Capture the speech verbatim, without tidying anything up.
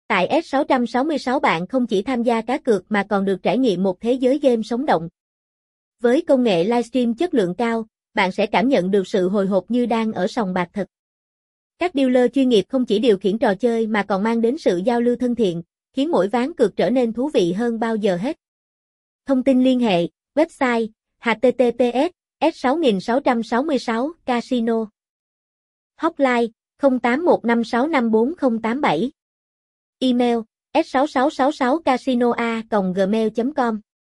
Tại S sáu sáu sáu bạn không chỉ tham gia cá cược mà còn được trải nghiệm một thế giới game sống động. Với công nghệ livestream chất lượng cao, bạn sẽ cảm nhận được sự hồi hộp như đang ở sòng bạc thật. Các dealer chuyên nghiệp không chỉ điều khiển trò chơi mà còn mang đến sự giao lưu thân thiện, khiến mỗi ván cược trở nên thú vị hơn bao giờ hết. Thông tin liên hệ, website h t t p s s sáu sáu sáu sáu Casino. Hotline không tám một năm sáu năm bốn không tám bảy. Email s sáu sáu sáu sáu casino a còng gmail chấm com.